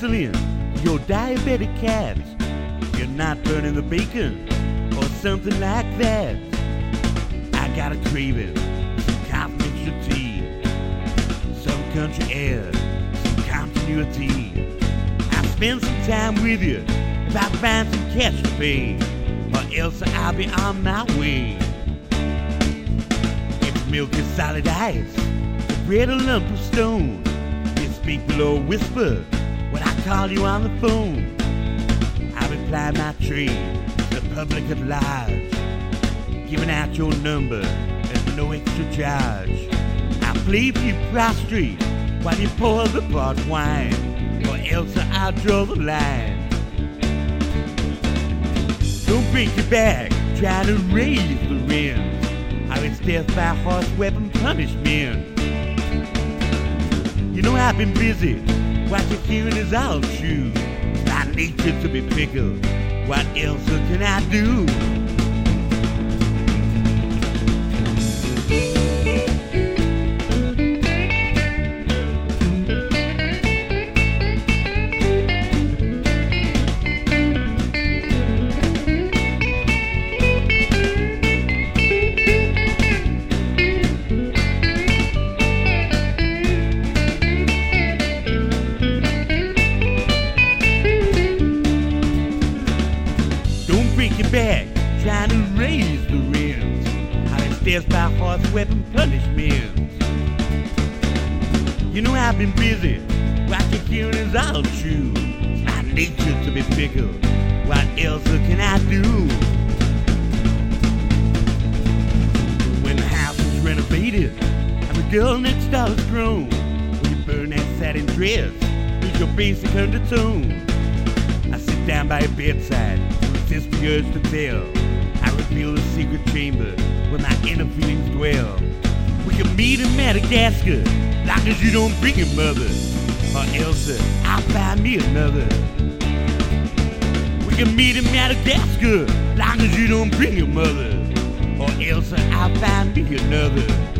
insulin, your diabetic cats. You're not burning the bacon or something like that. I got a craving, some confidential tea, some country air, some continuity. I'll spend some time with you if I find some cash to pay, or else I'll be on my way. If milk is solid ice, the bread a lump of stone, you speak below a whisper when I call you on the phone. I reply my trade to the public at large, giving out your number at no extra charge. I'll play for you prostrate while you pour the pot wine, or else I'll draw the line. Don't break your back trying to raise the rent, or it's death by horse weapon punishment. You know I've been busy, what you're hearing is all true. It's my nature to be pickled, what else can I do? Break your back trying to raise the rent, how it's death by horse weapon punishment. You know I've been busy, what you're hearing is all true. It's my nature to be pickled, what else can I do? When the house is renovated and the girl next door is grown, when you burn that satin dress, is your basic undertone. I sit down by your bedside, resist the urge to tell. I reveal the secret chamber where my inner feelings dwell. We can meet in Madagascar, long as you don't bring your mother, or else I'll find me another. We can meet in Madagascar, long as you don't bring your mother, or else I'll find me another.